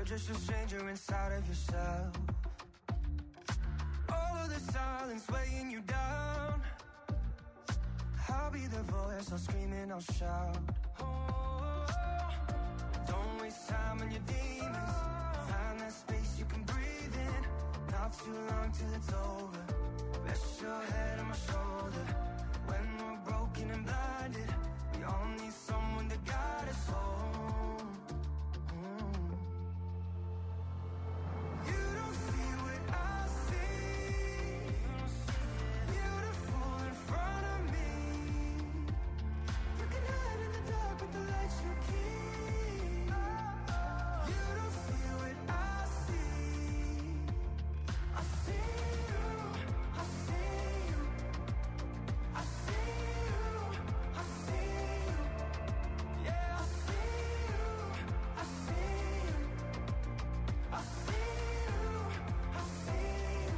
You're just a stranger inside of yourself. All of the silence weighing you down. I'll be the voice, I'll scream and I'll shout. Oh, don't waste time on your demons. Find that space you can breathe in. Not too long till it's over. Rest your head on my shoulder. When we're broken and blinded, we all need someone to guide us home. You don't see what I see. Beautiful in front of me. You can hide in the dark with the lights you keep. You don't see what I see. I see you, I see you, I see you, I see you. Yeah, I see you, I see you, I see you, I see you.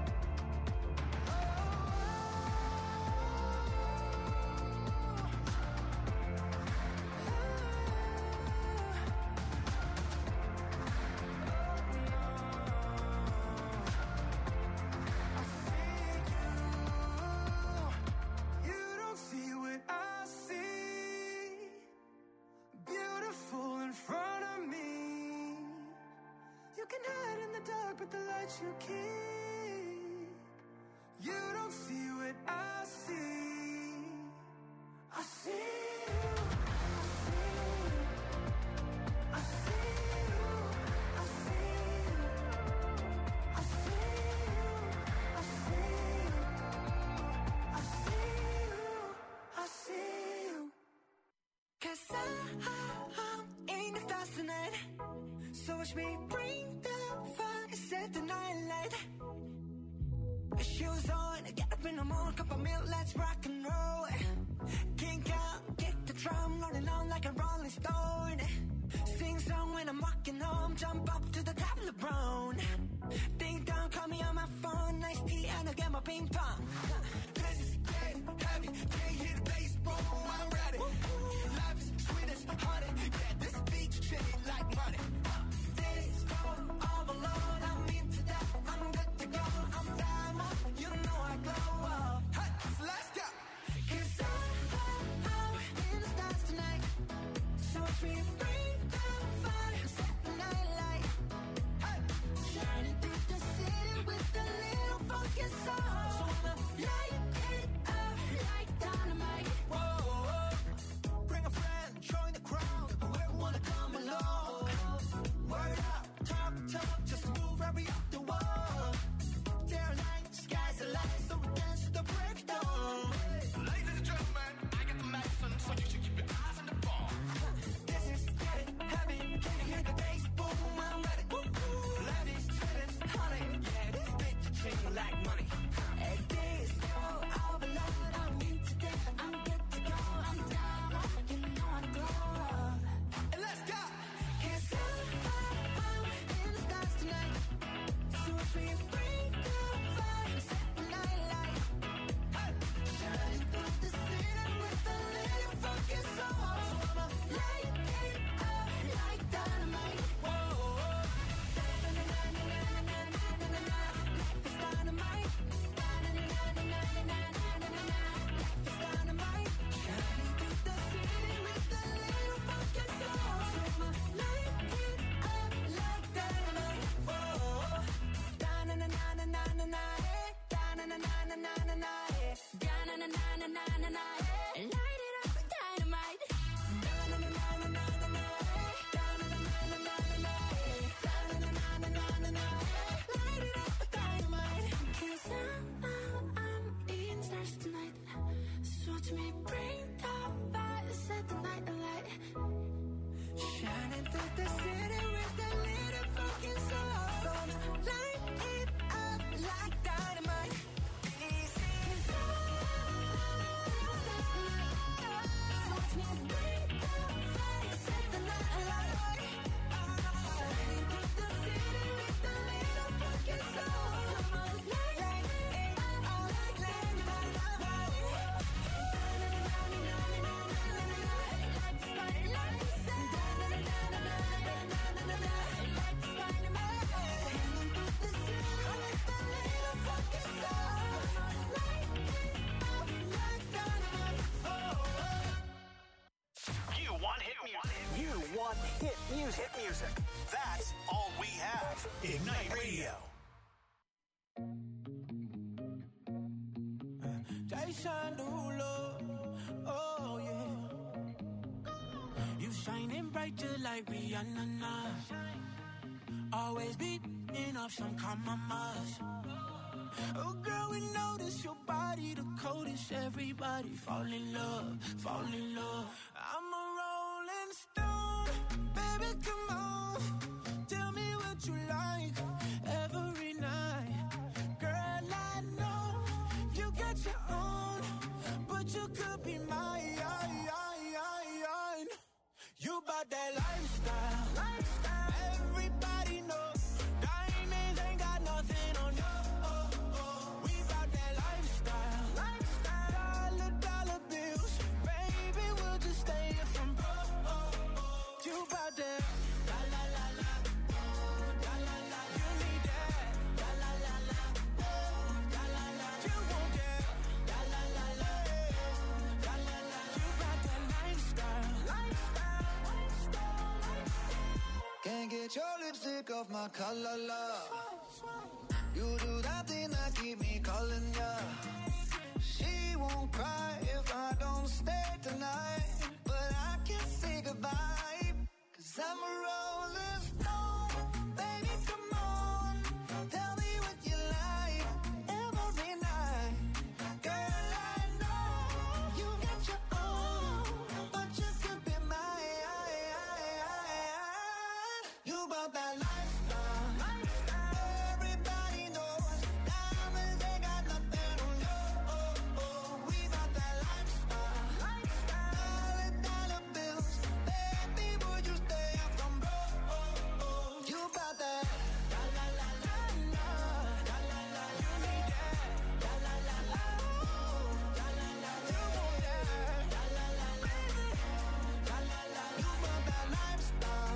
You don't see what I see. Beautiful in front of me. You can hide in the dark with the lights you keep. You don't see what I see. I see you. I see you. I see you. I see you. I see you. I see you. I see you. 'Cause I'm in the stars tonight. So watch me bring the fire, set the night light. Shoes on, get up in the morning, cup of milk, let's rock and roll. Kink out, kick the drum, rolling on like a rolling stone. Sing song when I'm walking home, jump up to the top of the brown. Ding dong, call me on my phone, nice tea and I'll get my ping pong. This is getting heavy, can't hear the bass, boom, I'm ready. Life is sweet as honey, yeah, this beach shit like money. This phone all alone, I'm into that, I'm good to go, I'm diamond, you know I glow up. Hey, so let's go. 'Cause I'm in the stars tonight, so watch me bring the fire, set the night light. Hey, shining through the city with a little funky soul. So I'ma light it up like dynamite. Whoa, bring a friend, join the crowd. music. That's all we have. Ignite Radio. Jason Derulo, oh yeah. You shining bright just like Rihanna now. Always beating up some compromise. Oh girl, we notice your body the coldest. Everybody fall in love, fall in love. I'm a rolling stone, baby, come on. Tell me what you like every night. Girl, I know you got your own, but you could be mine. You bout that lifestyle. Everybody knows diamonds ain't got nothing on you. We bout that lifestyle. Dollar bills, baby, we'll just stay here from broke. You bout that. La la la la, la la la. You need that. La la la la, la la la. You want that. La la la la, la la la. You bout that lifestyle. Can't get your lipstick off my collar, love. You do that thing that keep me calling ya. She won't cry if I don't stay tonight, but I can't say goodbye, 'cause I'm a rolling stone. Baby, come on, tell me what you like every night. Girl, I know you got your own, but you could be mine. You about that lifestyle. Everybody knows diamonds ain't got nothing on you. We about that lifestyle. Dollar bills, baby, would you stay up from broke? You about that. La la la la la, la la la. You need that. La la la la, la la la. You want that. La la la la, la la la. You about that lifestyle.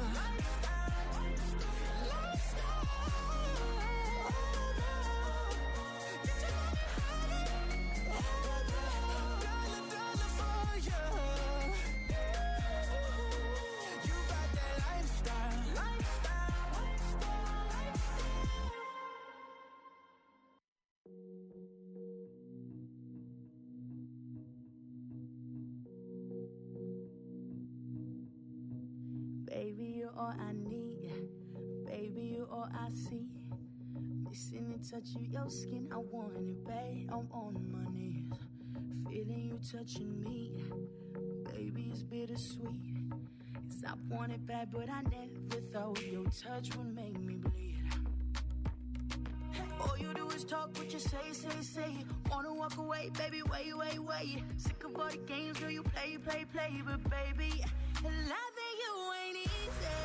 Baby, you're all I need. Baby, you're all I see. Missing the touch of your skin, I want it, babe. I'm on my knees, feeling you touching me. Baby, it's bittersweet, 'cause I want it bad, but I never thought your touch would make me bleed. All you do is talk what you say. Wanna walk away, baby, wait. Sick of all the games, girl, you play. But baby, loving you ain't easy.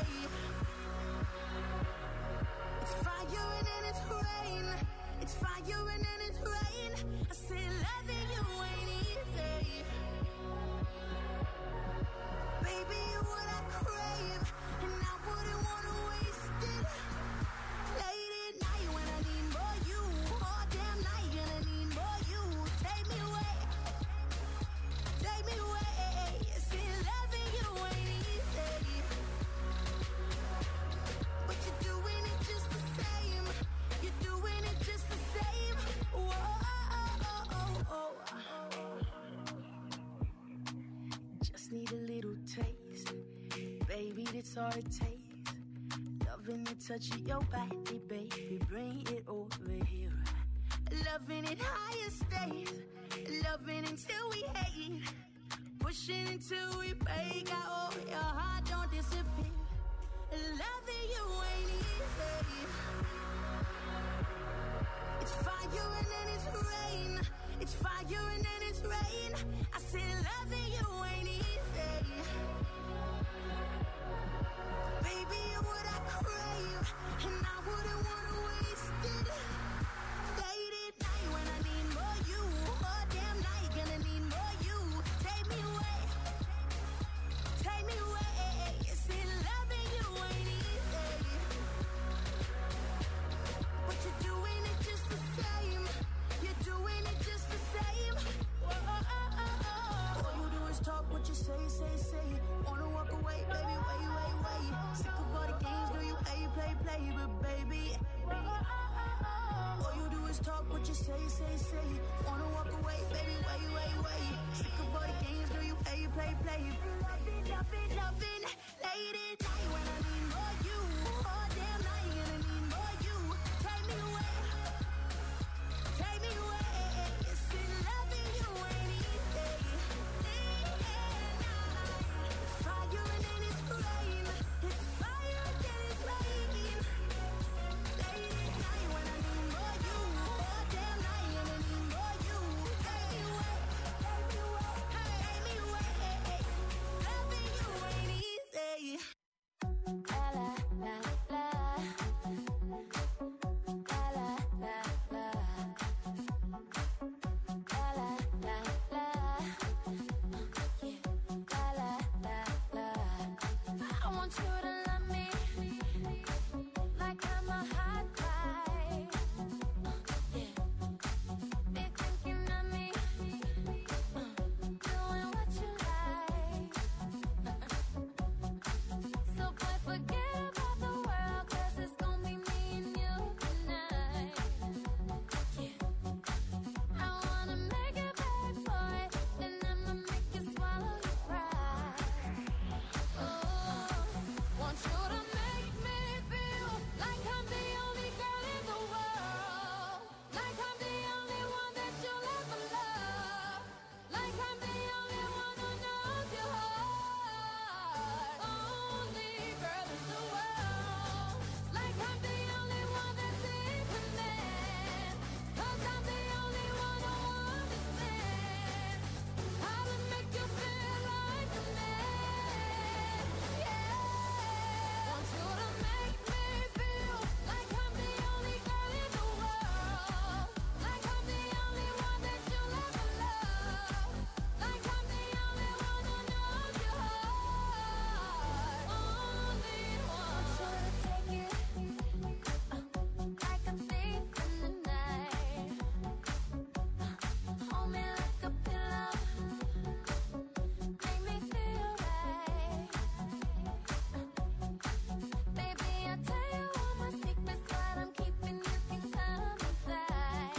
It's fire and then it's rain. It's fire and then it's rain. I say loving you ain't easy. Baby, you're what I crave, and I wouldn't wanna waste it. Late at night when I need more you, all damn night gonna need more you. Take me away. See, loving you ain't easy, but you're doing it just the same. You're doing it just the same. Whoa. Just need a little taste, baby, that's all it takes. Loving the touch of your body, baby, bring it over here. Loving it higher stays, loving until we hate, pushing until we break out. Oh, your heart don't disappear. Loving you ain't easy. It's fire and then it's rain. It's fire and then it's rain. I said loving you ain't easy. Baby, you're what I crave, and I wouldn't wanna waste it. Late at night when I need more you, all damn night gonna need more you. Take me away. See, loving you ain't easy. say. Wanna walk away, baby, wait. Sick of all the games, girl, you play. Loving, late at night when I need more you. All damn night, gonna need more you. Take me away. Listen, loving you ain't easy. It's fire and then it's flame. It's fire and then it's flame. Late at night when I need more you. All damn night, gonna need more you. Take me away. Loving you ain't easy. La la la la. La la la la. La la la la. Yeah. La la la la. I want you to love me like I'm a hot guy. Yeah. Be thinking of me, doing what you like. So boy, forget about the world, 'cause it's gonna be me and you tonight. Yeah. I wanna make it back for it, then I'ma make you swallow your pride. Oh, want you to make me feel like I'm the only girl in the world, like I'm the only one that you'll ever love, like I'm the only one who knows your heart. Only girl in the world, like I'm the only one that's in command, 'cause I'm the only one who understands how to make you feel like a man. Yeah, want you to make me feel like I'm the only girl in the world, like I'm the only one that you'll ever love, like I'm the only one who knows your heart. Only one. Want you to take it like a thief in the night. Hold me like a pillow, make me feel right. Baby, I'll tell you all my secrets, what I'm keeping, you can come inside.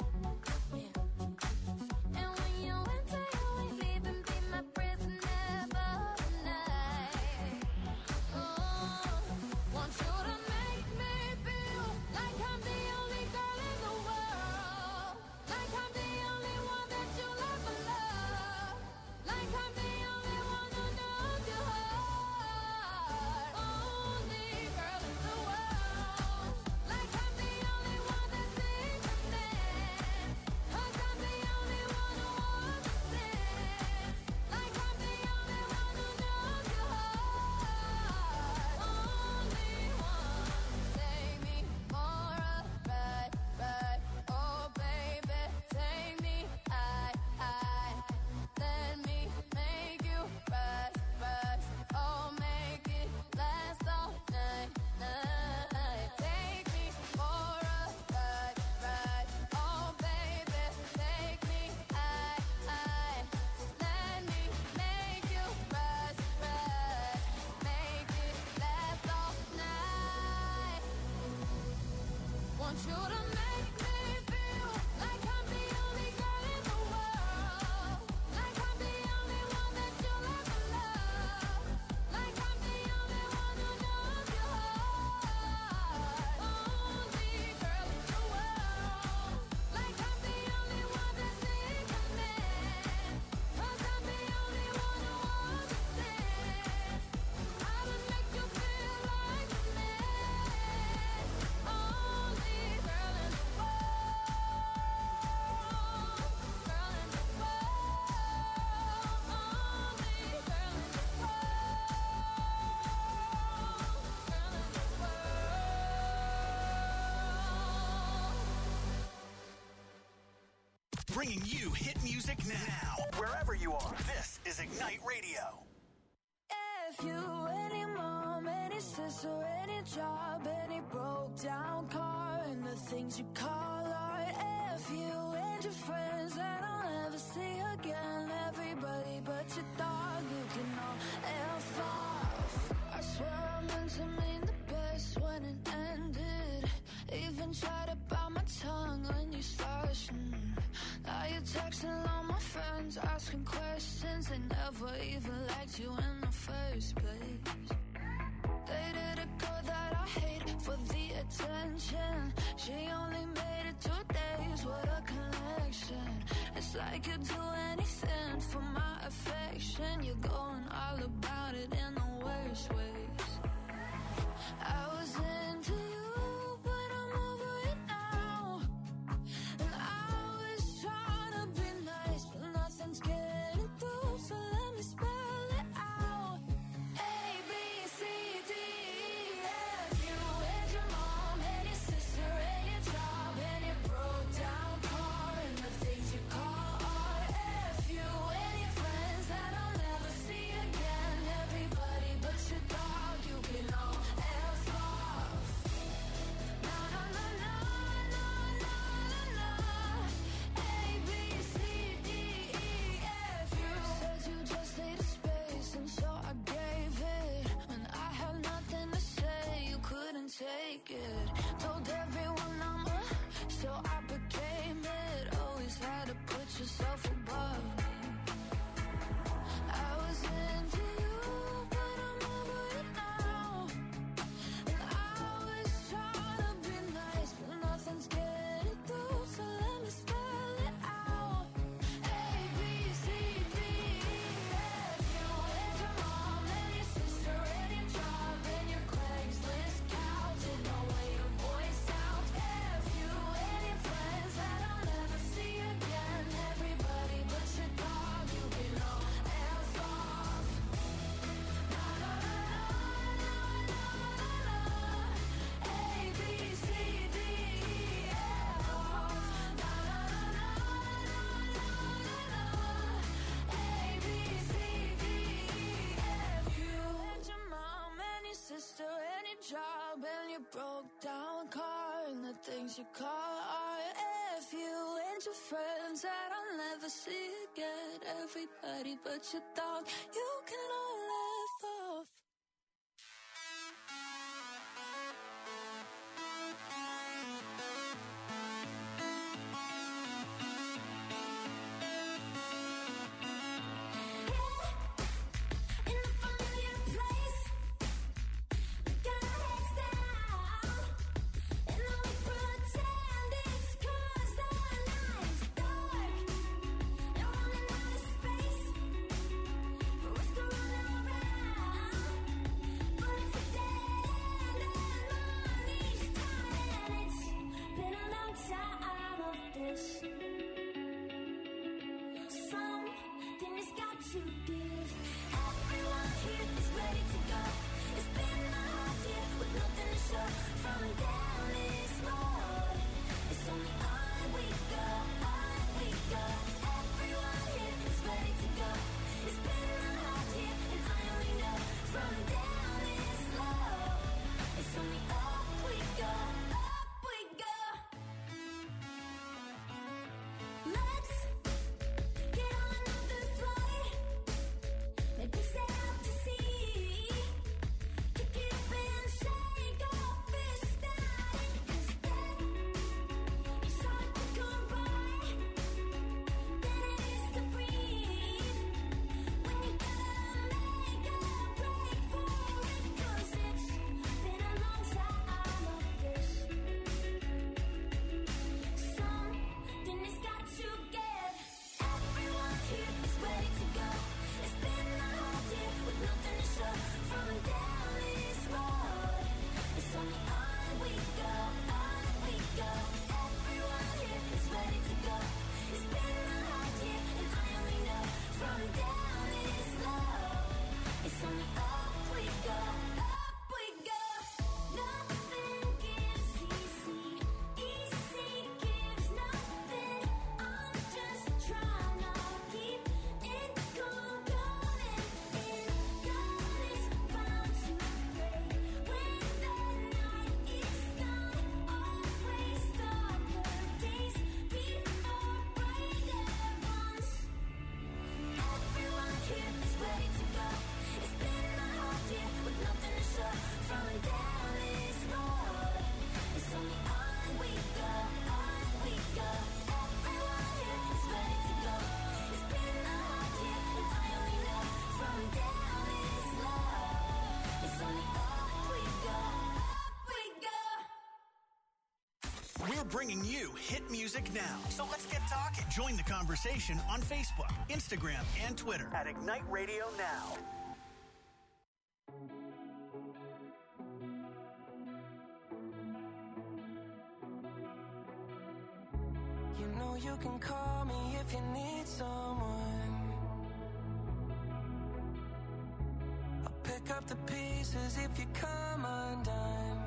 Yeah. And when you enter, you ain't leaving, be my prisoner for the night. Oh, want you to make me feel like I'm the only girl in the world, like I'm the only one that you'll ever love, like I'm the only one who knows your heart. Only girl in the world, like I'm the only one that's in command, 'cause I'm the only one who understands, like I'm the only one who knows your heart. Only one. Take me for a ride. Oh baby, take me high. Let me make you rise. Oh, make it last all night. Take me for a ride. Oh baby, take me high. Let me make you rise. Make it last all night. Want you to make me feel like I'm the only girl in the world, like I'm the only one that you'll ever love, like I'm the only one who knows your heart. Only girl in the world, like I'm the only one that's in command, 'cause I'm the only one who understands how to make you feel like a man. Only girl in the world, girl in the world, only girl in the world, girl in the world. Bringing you hit music now, wherever you are. This is Ignite Radio. If you, any mom, any sister, any job, any broke down car, and the things you call art. If you and your friends that I'll never see again, everybody but your dog, you can all F off. I swear I meant to mean the best when it ended. Even tried to bite my tongue when you started asking questions, they never even liked you in the first place. Dated a girl that I hate for the attention. She only made it 2 days, what a connection. It's like you'd do anything for my affection. You're going all about it in the worst ways. I was into you, but I'm over it now. And I was trying to be nice, but nothing's getting through, so let me spell it out. A, B, C, D, E, F. You and your mom and your sister and your job and your broke down car and the things you call art. F. You and your friends that I'll never see again. Everybody but your dog, you can all F off. Na na na na na na na na. A, B, C, D, E, F. You said you just needed space, and so I gave it. When I had nothing to say, you couldn't take it. Told everyone I'm so I became it. Always had to put yourself above me. I was into you, but I'm over it now. And I was trying to be nice, but nothing's getting through, so let me spell it out. A, B, C, D, E, F. You and your mom and your sister and your job and your Craigslist couch and the way your voice sounds. F. You and your friends that I'll never see again. Everybody but your dog, you can all F off. Na na na na na na na. A, B, C, D, E, F off. Na na na na na na na. A, B, C, D, E, F. You and your mom and your sister and your job and your broke down car and the things you call art. F. You and your friends that I'll never see again. Everybody but your dog, you can all laugh off. In a familiar place, we got our heads down, and all we pretend it's 'cause the night's dark, and running out of space for us to run around. We're bringing you hit music now. So let's get talking. Join the conversation on Facebook, Instagram, and Twitter at Ignite Radio Now. You know you can call me if you need someone. I'll pick up the pieces if you come undone.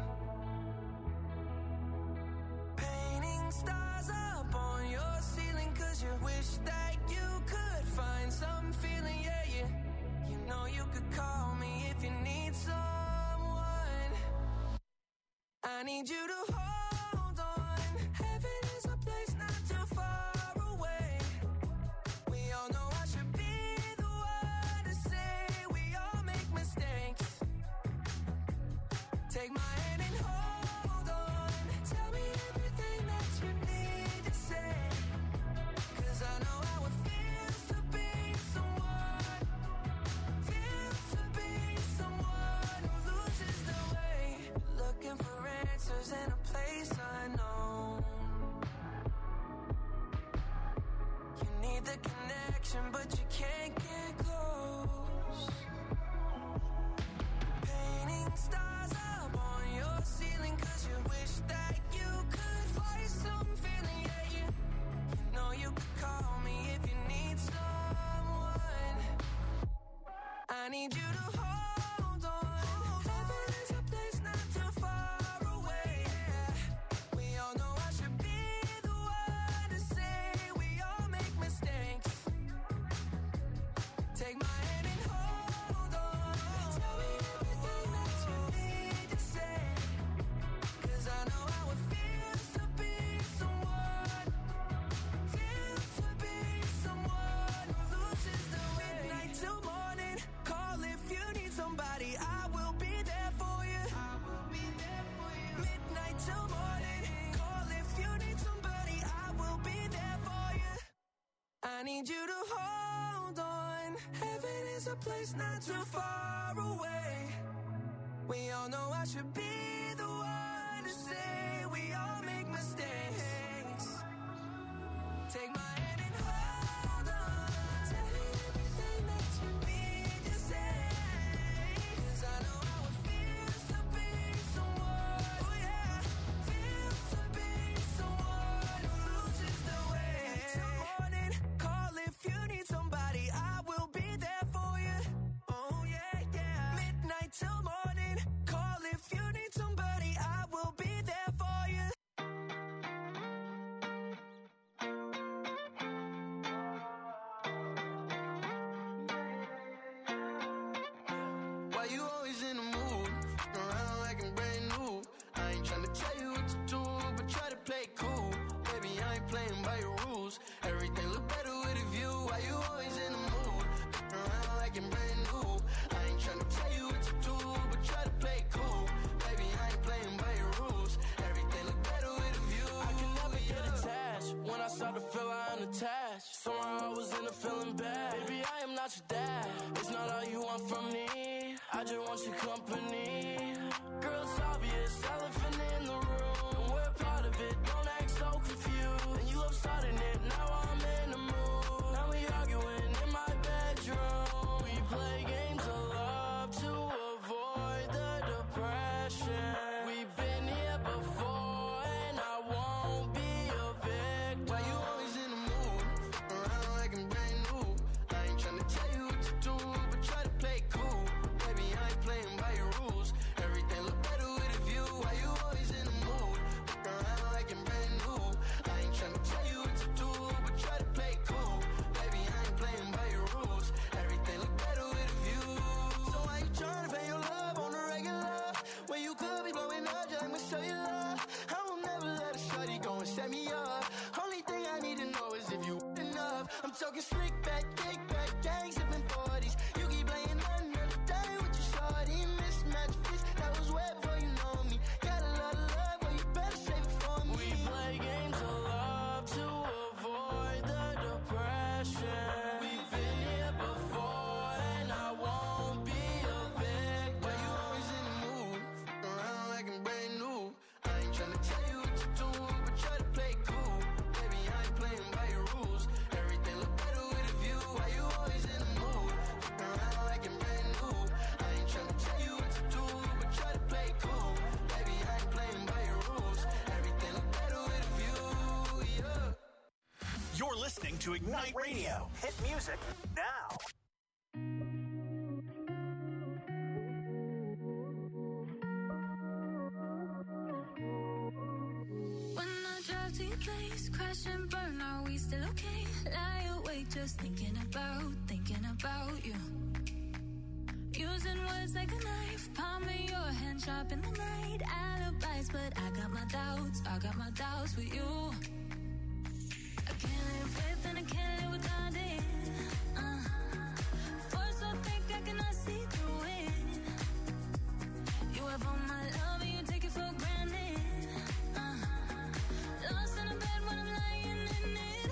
Painting stars up on your ceiling 'cause you wish that you could find some feeling, yeah, yeah. You know you could call me if you need someone. I need you to hold on. Heaven is a place not too far away. We all know I should be the one to say we all make mistakes. Take my hand and hold on. Tell me everything that you need to say. 'Cause I know how it feels to be someone. Feels to be someone who loses the way. Looking for answers in a place unknown. You need the connection, but you can't get close. Painting stars up on your ceiling 'cause you wish that you could find some feeling, yeah, yeah. You know you could call me if you need someone. I need you to hold on. Heaven is a place not too far away. We all know I should be the one to say we all make mistakes. Take my hand and hold on. Tell me everything that you need to say. 'Cause I know how it feels to be someone. Feels to be someone who loses the way. Midnight till morning. Call if you need somebody. I will be there for you. I will be there for you. Midnight till morning. Call if you need somebody. I will be there for you. I need you to hold on. Heaven is a place not too far away. We all know I should be the one to say we all make mistakes. Take my hand and hold on. Tell me everything that you need to say. 'Cause I know how it feels to be someone. Oh yeah, feels to be someone who loses the way. Till morning, call if you need somebody. I will be there for you. Oh yeah, yeah. Midnight till morning, call if you need somebody. I will be there for you. Why you always in the mood? Around like I'm brand new. I ain't tryna tell you what to do, but try to play cool. Baby, I ain't playing by your rules. Everything look better with a view. Why you always in the mood? Around like I'm brand new. I ain't tryna tell you what to do, but try to play cool. Baby, I ain't playing by your rules. Everything look better with a view. I can never get attached. When I start to feel I'm unattached, somehow I was in a feeling bad. Baby, I am not your dad. It's not all you want from me. I just want your company. Girl, it's obvious, elephant in the room. And we're part of it, don't act so confused. And you love starting it, now I'm in the mood. Now we arguing in my bedroom. We play games of love to avoid the depression. We've been here before, and I won't be a victim. Why you always in the mood? Around like I'm brand new. I ain't tryna tell you what to do, but try to play cool. Baby, I ain't playing by your rules. Everything look better with a view. Why you always in the mood? Around like I'm brand new. I ain't tryna tell you what to do, but try to play cool. Baby, I ain't playing by your rules. Everything look better with a view. So why you tryna pay your love on the regular? When you could be blowing up just like my cellular. I will never let a shorty go and set me up. Only thing I need to know is if you enough. I'm talking slick back, kick back, gang sipping 40s. You keep playing another day with your shorty. Mismatch fist, that was way before you know me. Got a lot of love, well you better save it for me. We play games of love to avoid the depression. We've been here before, and I won't be a victim. Why you always in the mood? Around like I'm brand new. I ain't tryna tell you what to do, but to Ignite Radio. Hit music now. When I drive to your place, crash and burn, are we still okay? Lie awake, just thinking about you. Using words like a knife, palm in your hand, sharp in the night. Alibis, but I got my doubts with you. I can't live with and I can't live without it. Force so thick I cannot see through it. You have all my love and you take it for granted. Lost in a bed when I'm lying in it.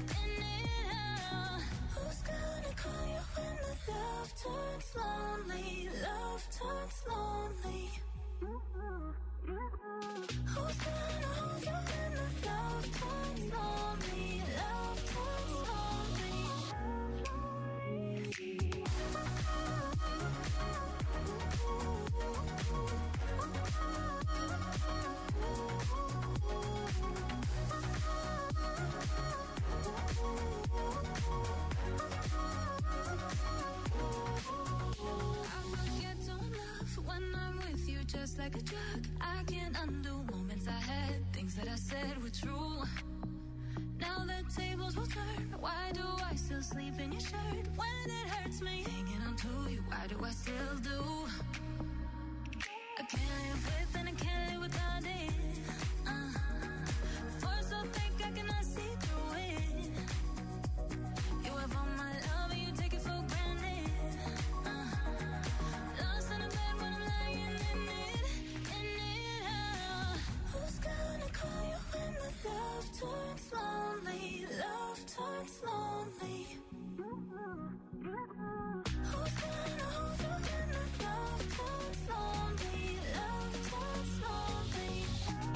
Who's gonna call you when the love turns lonely? Love turns lonely. Who's gonna hold you when the love turns lonely? Love turns lonely. Just like a drug, I can't undo moments I had. Things that I said were true. Now the tables will turn. Why do I still sleep in your shirt when it hurts me? Hanging on to you, why do I still do? I can't live with and I can't live without it. Force so thick I cannot see through it. You have all my love and you take it for granted. Lost in a bed when I'm lying in it. Who's gonna call you when the love turns lonely? Love turns lonely. Who's gonna hold you when the love turns lonely? Love turns lonely.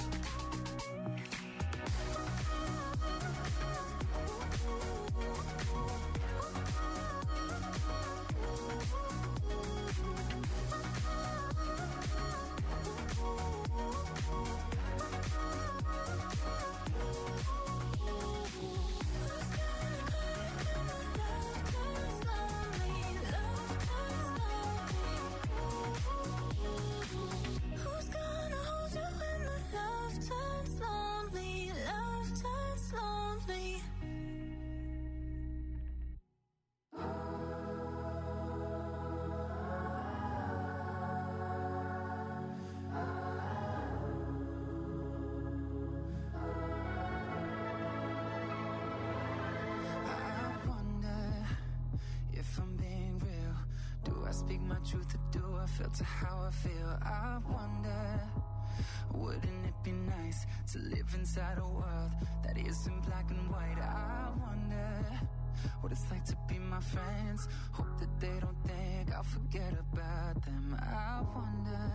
Speak my truth or do I filter how I feel? I wonder, wouldn't it be nice to live inside a world that isn't black and white? I wonder what it's like to be my friends. Hope that they don't think I'll forget about them. I wonder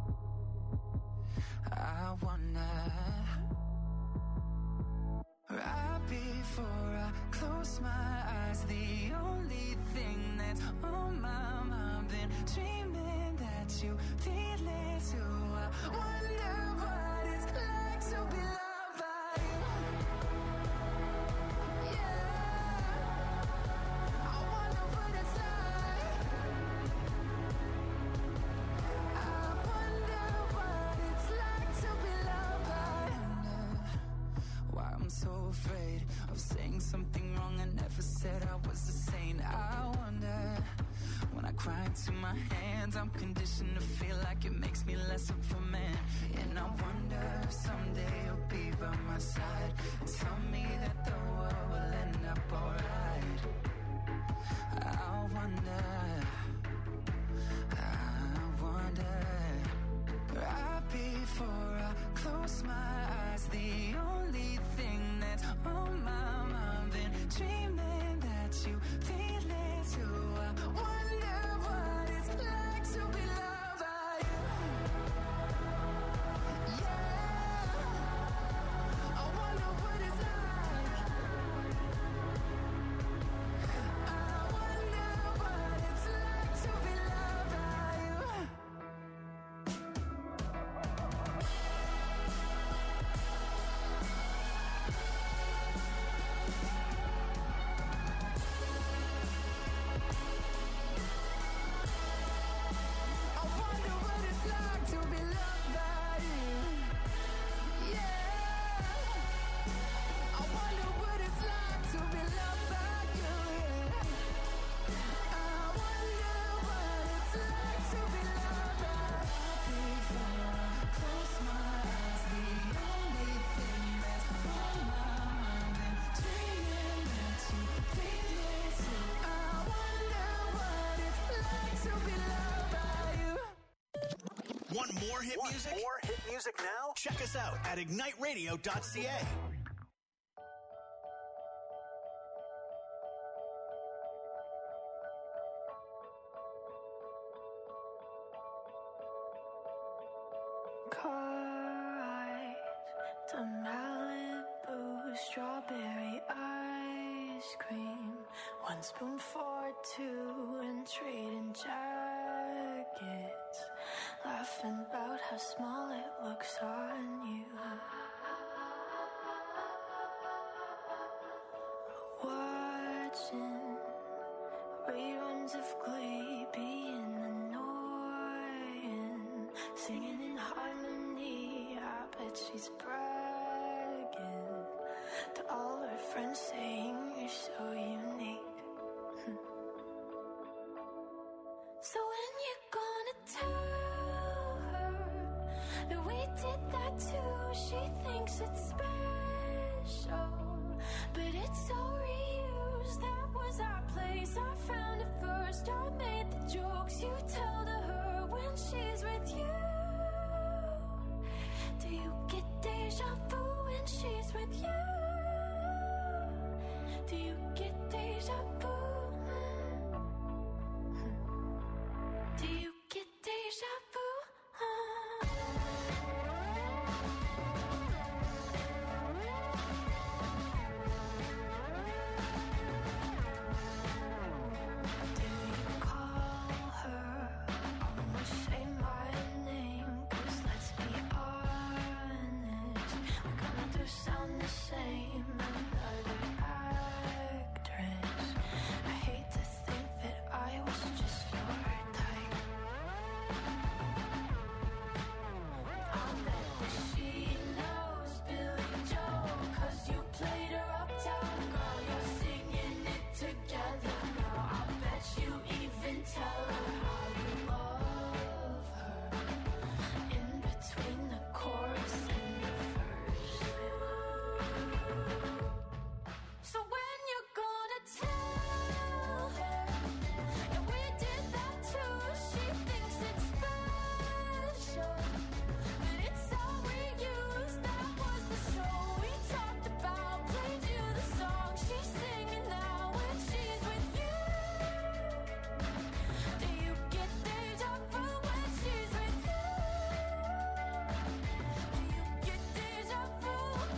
right before I close my eyes, the only thing that's on my mind, been dreaming that you feel it too. I wonder what it's like to be loved by you. Yeah, I wonder what it's like. I wonder what it's like to be loved by you. Why I'm so afraid of saying something wrong. I never said I was a saint. I wonder, when I cry into my hands, I'm conditioned to feel like it makes me less of a man. And I wonder if someday you'll be by my side and tell me that the world will end up alright. I wonder right before I close my eyes, the only thing that's on my mind, been dreaming that you feel it too. I wonder what it's like to be loved by you. Yeah. more hit music? More hit music now? Check us out at igniteradio.ca. Car ride to Malibu, strawberry ice cream, 1 spoon for 2 and trading jackets, laughing about how small it looks on you. Watching reruns of Glee, being annoying, singing in harmony. I bet she's bragging to all her friends, saying you're so unique. So when you gonna tell her that we did that too? She thinks it's special, but it's all reused. That was our place, I found it first. I made the jokes you tell to her when she's with you. Do you get deja vu when she's with you? Do you get deja vu? Do you get deja vu? Do you call her? Almost say my name, 'cause let's be honest, we kinda do sound the same. Another actress. I hate to think that I was just your type. I'll bet that she knows Billy Joel, 'cause you played her uptown girl. You're singing it together now. I'll bet you even tell her how you love her in between the chorus and the verse. So when you're gonna tell her that we did that too? She thinks it's special, but it's all reused. That was the show we talked about, played you the song she's singing now when she's with you. Do you get deja vu when she's with you? Do you get deja vu?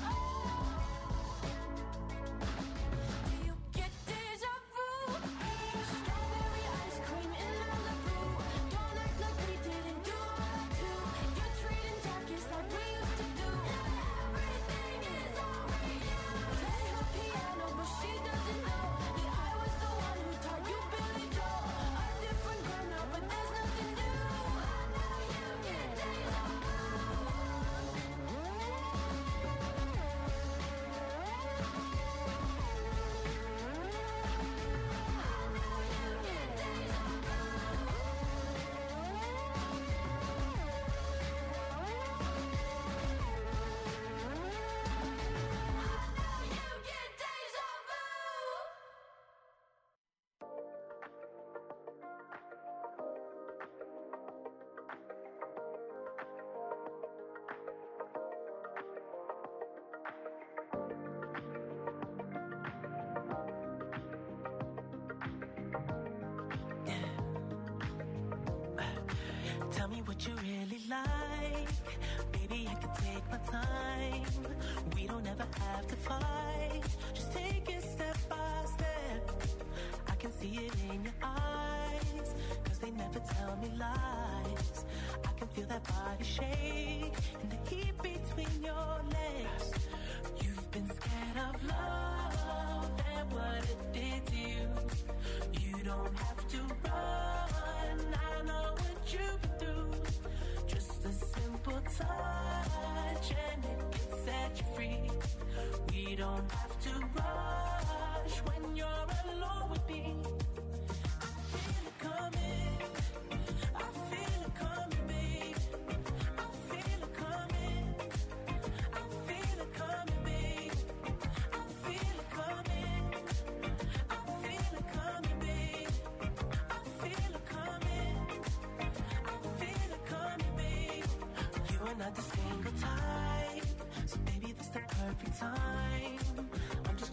Do you get deja vu? Strawberry ice cream in Malibu. Don't act like we didn't do all that too. You're trading jackets like we used to do. Everything is all reused. Play her piano, but she doesn't know that I was the one who taught you Billy Joel. A different girl now, but there's nothing new. I know you get deja vu. Tell me what you really like. Baby, I can take my time. We don't ever have to fight. Just take it step by step. I can see it in your eyes, 'cause they never tell me lies. I can feel that body shake and the heat between your legs. You've been scared of love and what it did to you. You don't have to run. I know what you've been through. Just a simple touch and it can set you free. We don't have to rush when you're alone with me. I feel it coming. I feel it coming, babe. I feel it coming. I feel it coming, babe. I feel it coming. I feel it coming, babe. I feel it coming. I feel it coming, babe.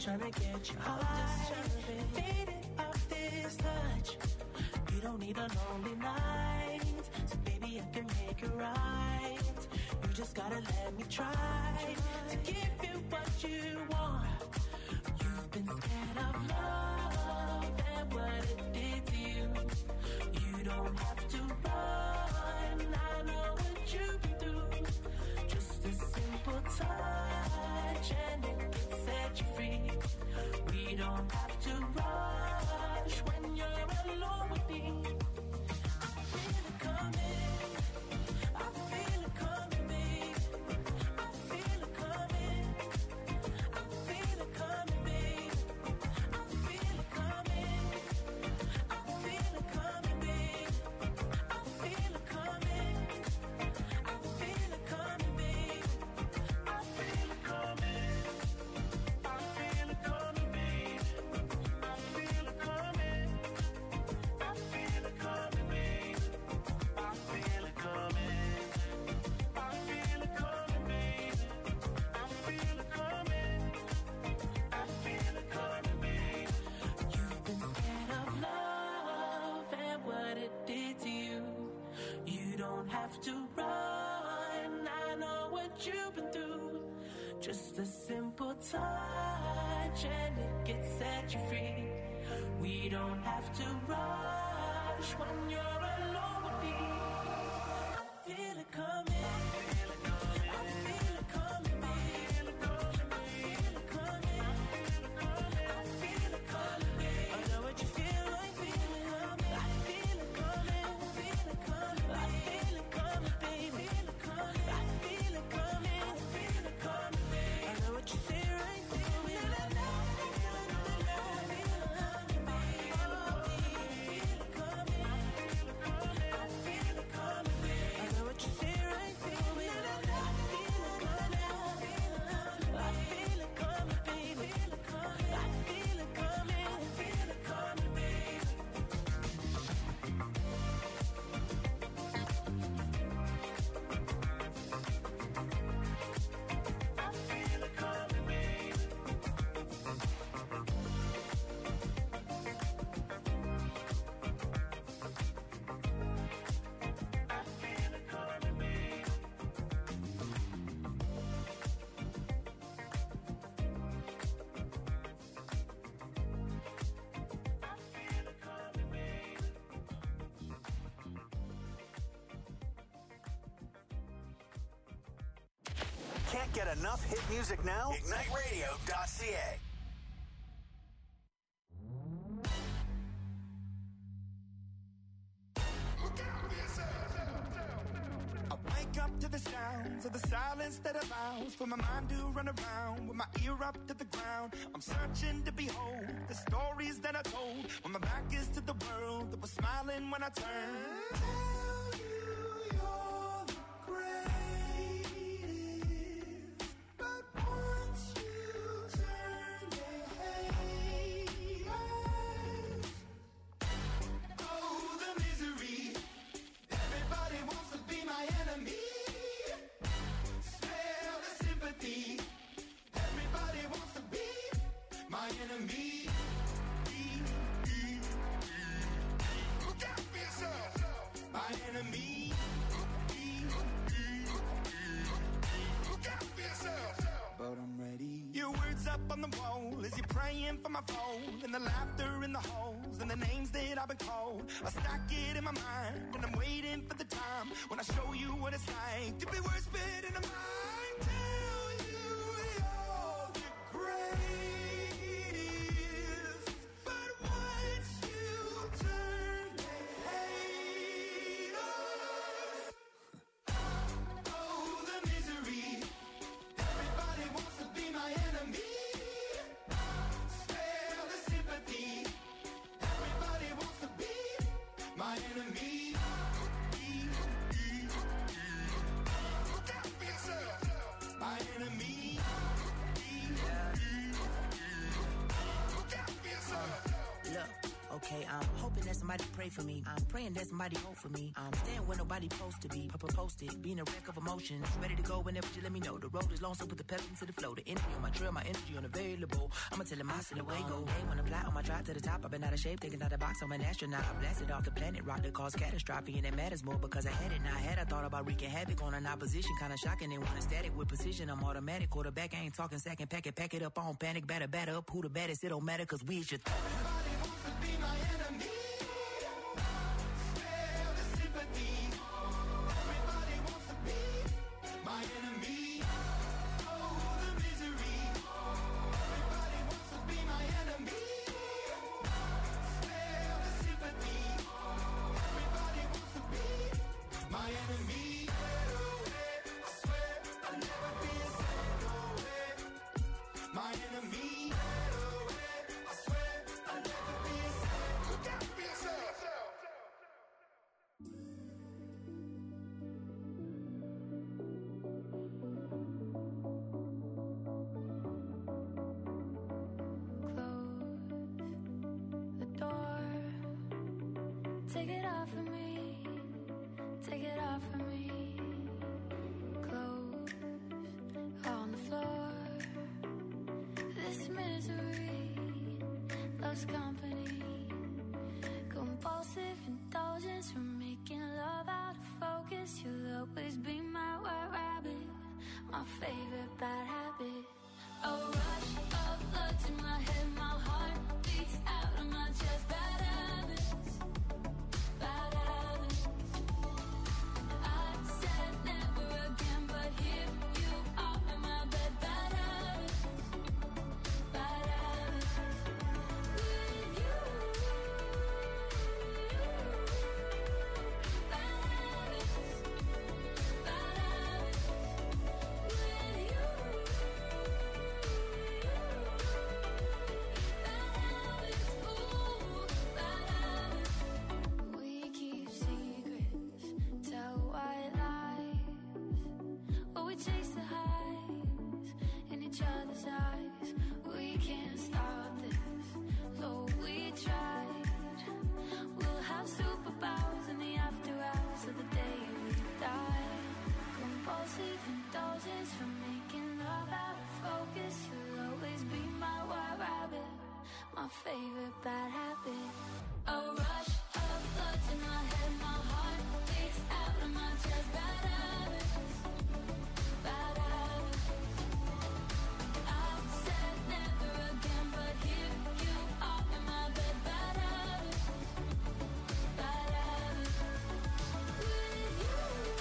trying to get you high. Faded off this touch. You don't need a lonely night. So baby, I can make it right. You just gotta let me try to give you what you want. You've been scared of love and what it did to you. You don't have to run. I know what you've been through. Just a simple touch and it can set you free. We don't have to rush when you're alone with me. I feel it coming. I feel it coming, babe. I feel it coming. I feel it coming, babe. I feel it coming. I feel it coming, babe. I feel it coming. I feel it coming, babe. I feel it coming. I feel it coming, babe. I feel it coming. I feel it coming, babe. I feel it coming. I feel it coming, babe. I feel it coming. I feel it coming, babe. You've been scared of love and what it did to you. You don't have to run. I know what you've been through. Just a simple touch and it gets set you free. We don't have to rush when you're alone with me. I feel it coming. I feel it coming. I feel it coming, babe. I feel it coming. I feel it coming, babe. I know what you feel like. Feel it coming. I feel it coming. I feel it coming. I feel it coming, baby. Feel it coming. I feel it coming. I feel it coming, babe. I know what you feel right. Feel it. I feel it coming, babe. Feel it coming. I feel it coming, babe. I know what you feel right. Feel it. I feel it coming. I feel it coming, baby. Feel it coming. I feel it coming. I feel it coming, babe. I feel it coming, babe. I feel it coming, babe. I feel it coming, babe. Can't get enough hit music now? IgniteRadio.ca. I wake up to the sounds of the silence that allows for my mind to run around with my ear up to the ground. I'm searching to behold the stories that I told when my back is to the world that was smiling when I turned. Tell you you're the greatest, but once you turn, they hate us. Oh, the misery. Everybody wants to be my enemy. Smell the sympathy. Everybody wants to be my enemy. Look out for yourself. My enemy. Look out for yourself. But I'm ready. Your words up on the wall as you're praying for my phone, and the laughter in the halls and the names that I've been called. I stack it in my mind and I'm waiting for the time when I show you what it's like to be worse fit in a mind. Tell you you're the greatest, but once you turn, they hate us. Oh, the misery. Everybody wants to be my enemy. Spare the sympathy. Everybody wants to be my enemy. Look out for yourself. pray for me. I'm praying that somebody hope for me. I'm staying where nobody supposed to be. Papa posted, being a wreck of emotions. Ready to go whenever you let me know. The road is long, so put the pedal into the flow. The energy on my trail, my energy unavailable. I'ma tell him I see the way go. Hey, when I'm fly on my drive to the top, I've been out of shape, thinking out the box. I'm an astronaut. I blasted off the planet, rock that caused catastrophe, and it matters more because I had it. Now I had, I thought about wreaking havoc on an opposition, kinda shocking. They want a static with precision. I'm automatic, quarterback. I ain't talking second packet, pack it up on panic, batter up. Who the baddest? It don't matter, cause we should. Everybody wants to be my enemy. Spare the sympathy. Everybody wants to be my enemy. Oh, the misery. Everybody wants to be my enemy. Spare the sympathy. Everybody wants to be my enemy. I swear I'll never be a second away. My enemy. Take it off of me, take it off of me. Clothes on the floor. This misery loves company. Compulsive indulgence from making love out of focus. You'll always be my white rabbit, my favorite bad habit. A rush of blood to my head, my heart beats out of my chest. Bad habits. Bad habits. I said never again, but here you are in my bed. Bad habits. Bad habits. With you. Bad habits. Bad habits. With you. Bad habits. Ooh, bad habits. We keep secrets, tell white lies, or we chase the highs in each other's eyes. We can't stop this, though we tried. We'll have superpowers in the after hours of the day we die. Compulsive indulgence from making love out of focus. You'll always be my white rabbit, my favorite bad habit. A rush of blood to my head, my heart beats out of my chest. Bad habits, bad habits. I said never again, but here you are in my bed. Bad habits, bad habits. With you,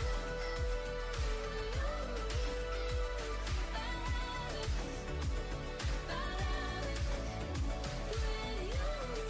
bad habits, bad habits. With you.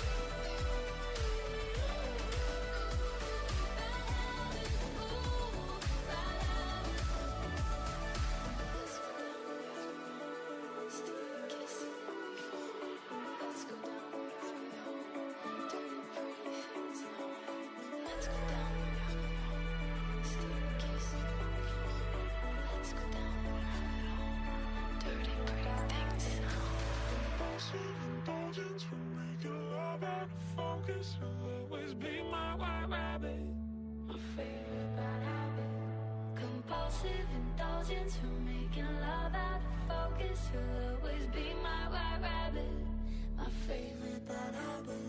Indulgence for making love out of focus. You'll always be my white rabbit, my favorite bad habit. Compulsive indulgence from making love out of focus. You'll always be my white rabbit, my favorite bad habit.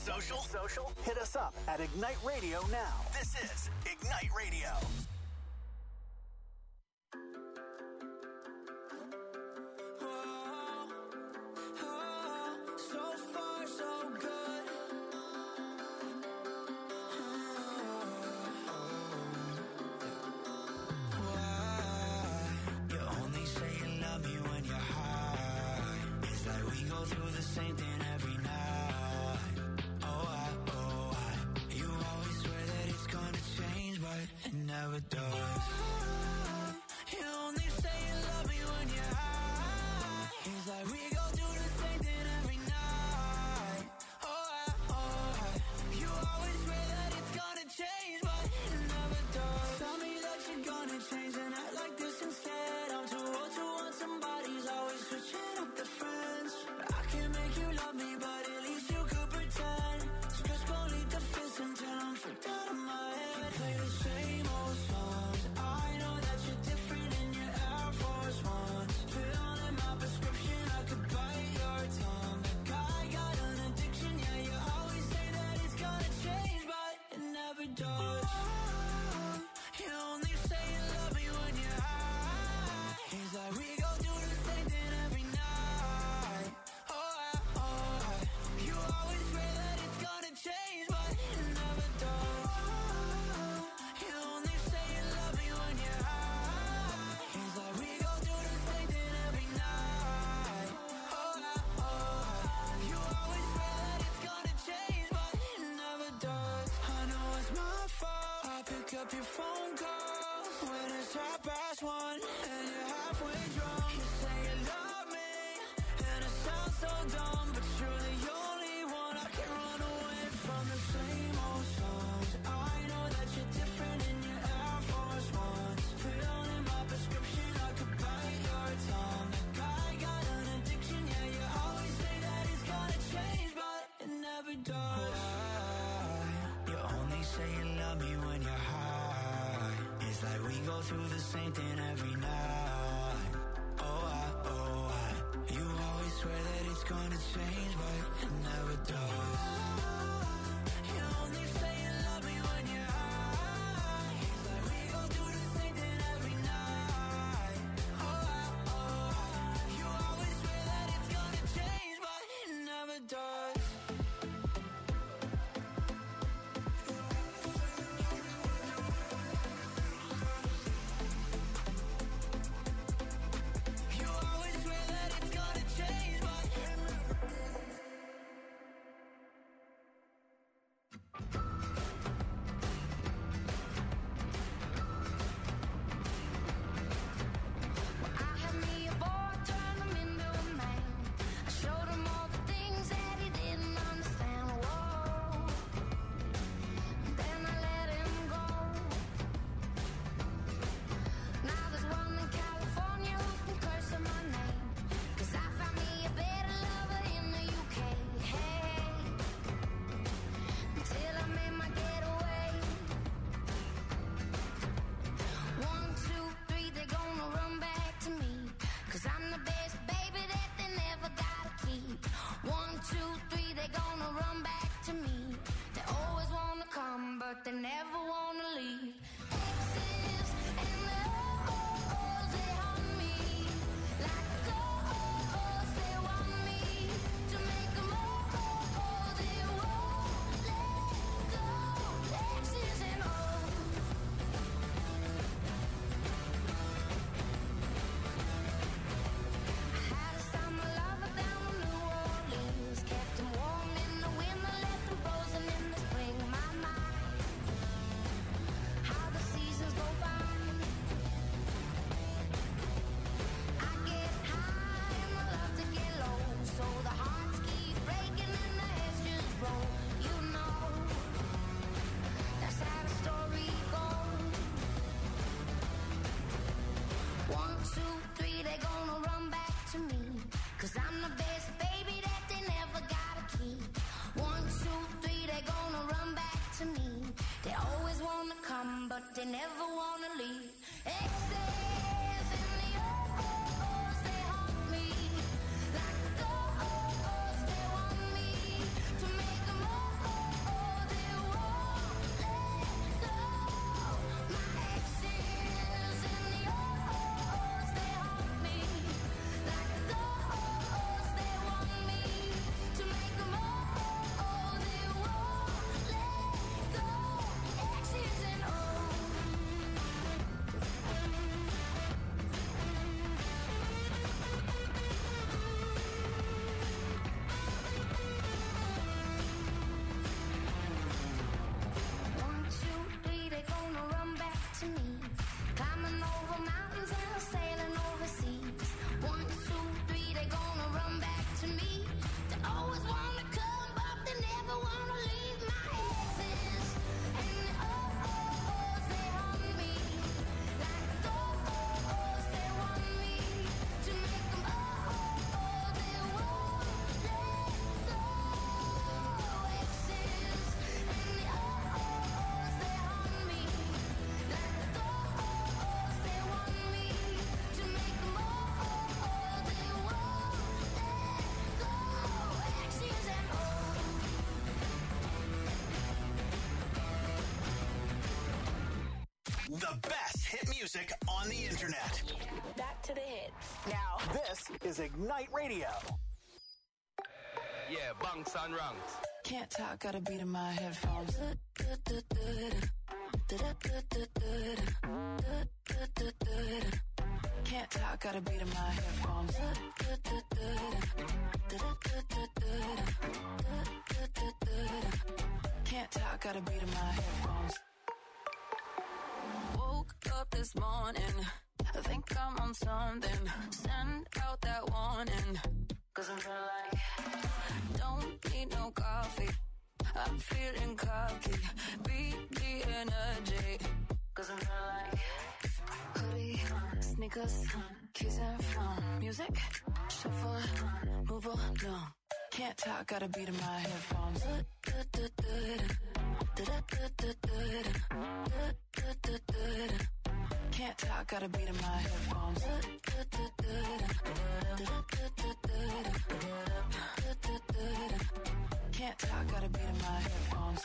Social? Hit us up at Ignite Radio now. This is Ignite Radio. So far, so good. Why? You only say you love me when you're high. It's like we go through the same thing every night. You always swear that it's gonna change, but it never does. You only say you love me when you're high. It's like we go through the same thing every night. You always swear that it's gonna change, but it never does. Tell me that you're gonna change and act like this instead. I'm too old to want somebody's always switching up the friends. I can't make you love me, but at least you could pretend. So just go leave the fist until I'm freaked out of my head. Play the same old songs. I know that you're different in your Air Force Ones. Filling my prescription, I could bite your tongue. That guy got an addiction, yeah, you always say that it's gonna change, but it never does. You only say you love me when you're high. It's like we go through the same thing every night. You always swear that it's gonna change, but it never does. You only say you love me when you're high. It's like we go through the same thing every night. You always swear that it's gonna change, but it never does. I know it's my fault. I pick up your phone calls when it's 1:30 and you're halfway drunk. You say you love me, and it sounds so dumb, but you're the only one I can run away from. The same old songs. I know that you're different in your Air Force Ones. Filling my prescription, I could bite your tongue. That guy got an addiction, yeah, you always say that it's gonna change, but it never does. You only say you love me when you're high. It's like we go through the same thing every night. You always swear that it's gonna change, but it never does. You only say you love me when you're high. It's like we go through the same thing every night. You always swear that it's gonna change, but it never does. You always swear that it's gonna change, but it never does. The best hit music on the internet. Back to the hits. Now, this is Ignite Radio. Yeah, bunks and ranks. Can't talk, got a beat in my headphones. Can't talk, got a beat in my headphones. Can't talk, got a beat in my headphones. Woke up this morning, I think I'm on something. Send out that warning, 'cause I'm feeling like don't need no coffee. I'm feeling cocky. Beat the energy, 'cause I'm feeling like hoodie, sneakers, keys and phone. Music, shuffle, move along. Can't talk, got a beat in my headphones. Can't talk, got a beat in my headphones. Can't talk, got a beat in my headphones.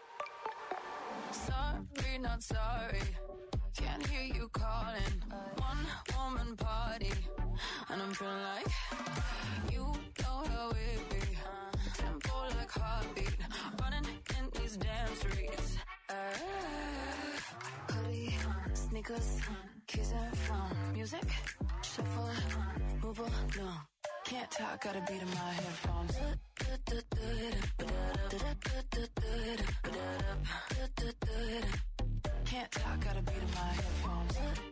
Sorry, not sorry. Can't hear you calling. One woman party, and I'm feeling like you know how it be. Tempo like heartbeat, running in these damn streets. Hoodie, sneakers, keys and phone. Music, shuffle, move along. Can't talk, got a beat in my headphones. Can't talk, got a beat in my headphones.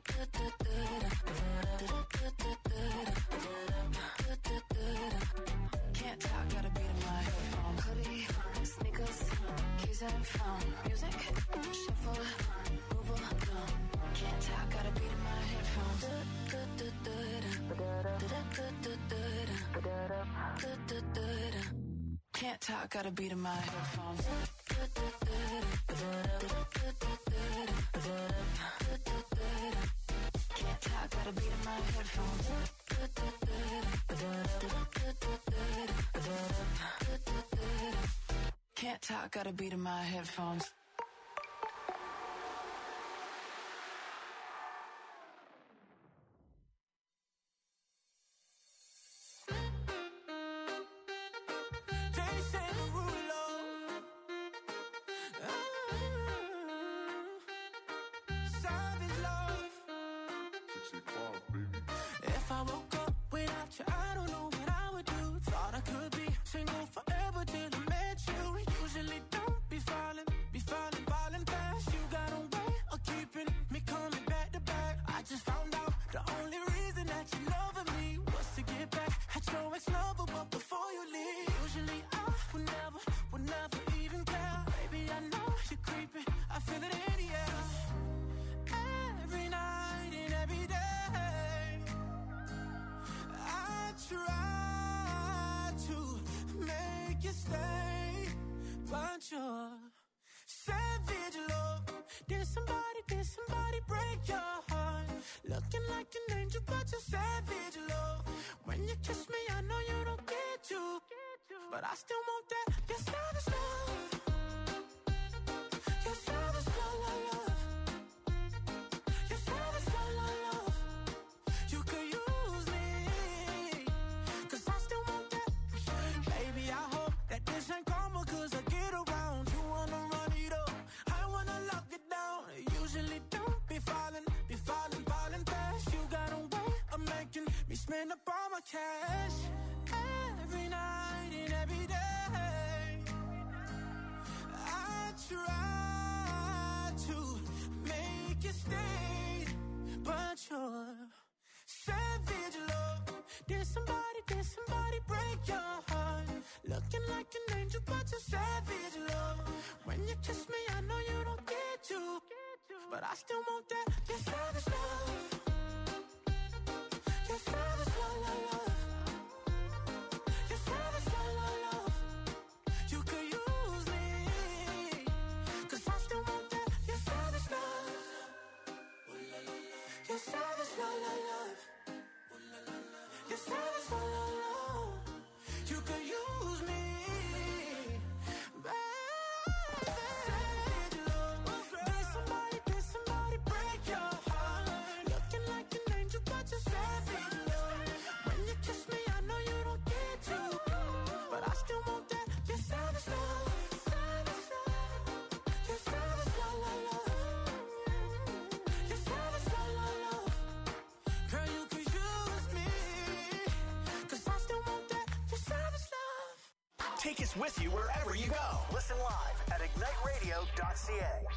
Can't talk, got a beat in my headphones. Hoodie, sneakers, keys and phone. Music, shuffle, move along. Can't talk, got a beat in my headphones. Can't talk, got a beat in my headphones. Can't talk, got a beat in my headphones. Can't talk, got a beat in my headphones. If I woke up without you, I don't know what I would do. Thought I could be single forever till I met you. Usually don't be falling fast. You got a way of keeping me coming back to back. I just found out the only reason that you loving me was to get back at your ex-lover, but before you leave, usually I would never even care. Baby, I know you're creeping, I feel it in the air. Every night and every day, I try to make you stay, but you're savage love. Did somebody break your heart? Looking like an angel, but you're savage love. When you kiss me, I know you don't get to, but I still want that. You're savage love. You're savage love, love. You're savage love, love. You could use me, 'cause I still want that. Baby, I hope that this ain't karma, 'cause I get around. You wanna run it up, I wanna lock it down. Usually don't be falling fast. You got a way of making me spend up all my cash. Every night and every day, I try to make you stay, but you're savage love. Did somebody break your heart? Looking like an angel, but you're savage love. When you kiss me, I know you don't get to, but I still want that. You're savage love. You're savage love, love, love. You're savage love, love, love. You could use me, 'cause I still want that. You're savage love. You're savage love, love, love. You're savage love, love, love. You could use me, baby. Savage love. Did somebody break Take us with you wherever you go. Listen live at igniteradio.ca.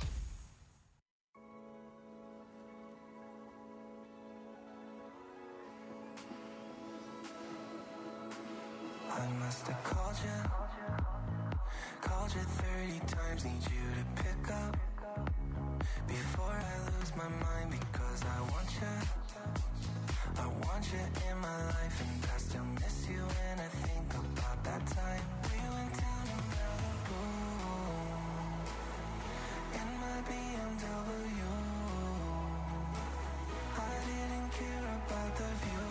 I must have called you 30 times, need you to pick up before I lose my mind, because I want you in my life, and I still miss you when I think about that time we went down to Malibu in my BMW. I didn't care about the view.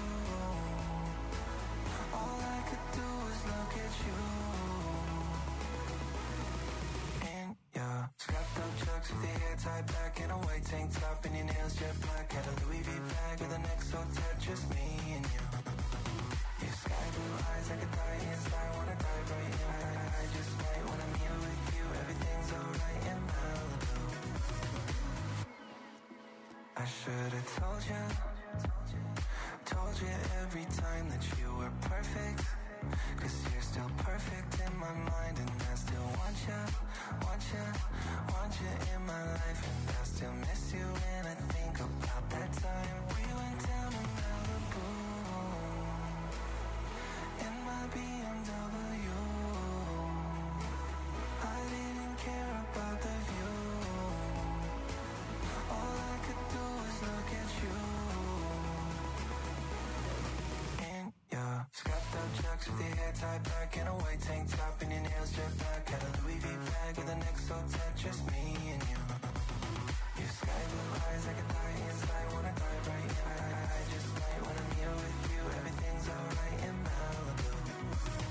All I could do was look at you. In your scuffed up chucks with your hair tied back in a white tank top and your nails jet black. Had a Louis V bag with an XO tat, just me and you. Your sky blue eyes like a die inside, wanna dive right in. I just might when I'm here with you. Everything's alright in Malibu. I should've told you every time that you were perfect, 'cause you're still perfect in my mind, and I still want you in my life, and I still miss you when I think about that time we went down to Malibu in my BMW. I didn't care about the view. All I could do was look at you. Yeah, scuffed up chucks with your hair tied back in a white tank top and your nails jet black. Had a Louis V bag with an XO tat, just me